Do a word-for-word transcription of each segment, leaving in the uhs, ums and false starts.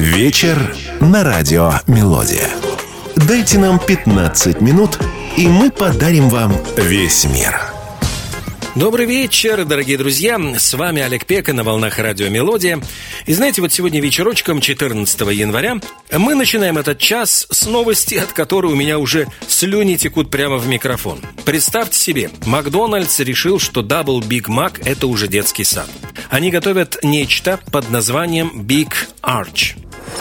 Вечер на радио «Мелодия». Дайте нам пятнадцать минут, и мы подарим вам весь мир. Добрый вечер, дорогие друзья. С вами Олег Пека на волнах радио «Мелодия». И знаете, вот сегодня вечерочком, четырнадцатого января, мы начинаем этот час с новости, от которой у меня уже слюни текут прямо в микрофон. Представьте себе, Макдональдс решил, что Double Big Mac – это уже детский сад. Они готовят нечто под названием Big Arch.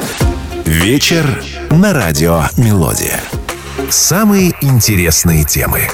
Вечер на радио «Мелодия». Самые интересные темы.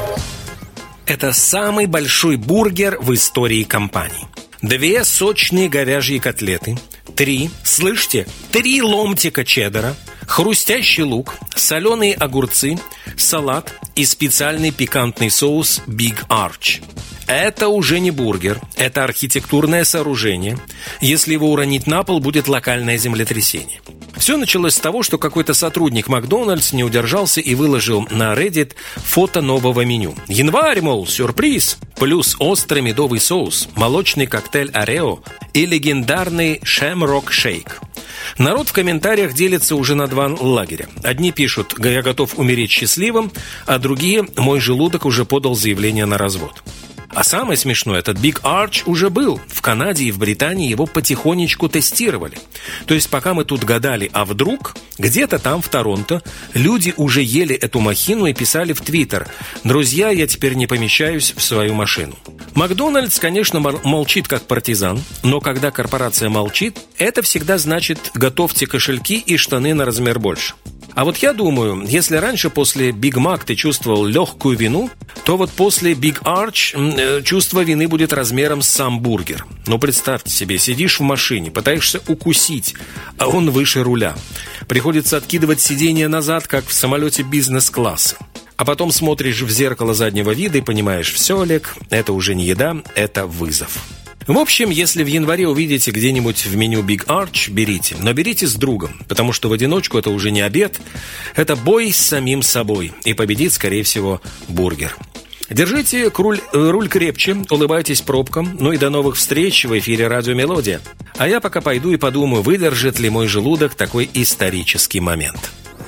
Это самый большой бургер в истории компании. Две сочные говяжьи котлеты, три, слышите, три ломтика чеддера, хрустящий лук, соленые огурцы, салат и специальный пикантный соус Big Arch. Это уже не бургер, это архитектурное сооружение. Если его уронить на пол, будет локальное землетрясение. Все началось с того, что какой-то сотрудник Макдональдс не удержался и выложил на Reddit фото нового меню. Январь, мол, сюрприз, плюс острый медовый соус, молочный коктейль Орео и легендарный Shamrock Shake. Народ в комментариях делится уже на два лагеря. Одни пишут: «Я готов умереть счастливым», а другие: «Мой желудок уже подал заявление на развод». А самое смешное, этот Big Arch уже был. В Канаде и в Британии его потихонечку тестировали. То есть пока мы тут гадали, а вдруг где-то там в Торонто люди уже ели эту махину и писали в Твиттер: «Друзья, я теперь не помещаюсь в свою машину». Макдональдс, конечно, молчит как партизан, но когда корпорация молчит, это всегда значит: готовьте кошельки и штаны на размер больше. А вот я думаю, если раньше после Big Mac ты чувствовал легкую вину, то вот после Big Arch э, чувство вины будет размером с сам бургер. Ну, представьте себе, сидишь в машине, пытаешься укусить, а он выше руля. Приходится откидывать сиденье назад, как в самолете бизнес-класса. А потом смотришь в зеркало заднего вида и понимаешь: все, Олег, это уже не еда, это вызов. В общем, если в январе увидите где-нибудь в меню Big Arch, берите. Но берите с другом, потому что в одиночку это уже не обед. Это бой с самим собой. И победит, скорее всего, бургер. Держите руль, руль крепче, улыбайтесь пробкам. Ну и до новых встреч в эфире радио «Мелодия». А я пока пойду и подумаю, выдержит ли мой желудок такой исторический момент.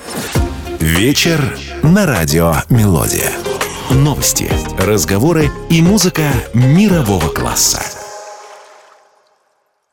Вечер на радио «Мелодия». Новости, разговоры и музыка мирового класса.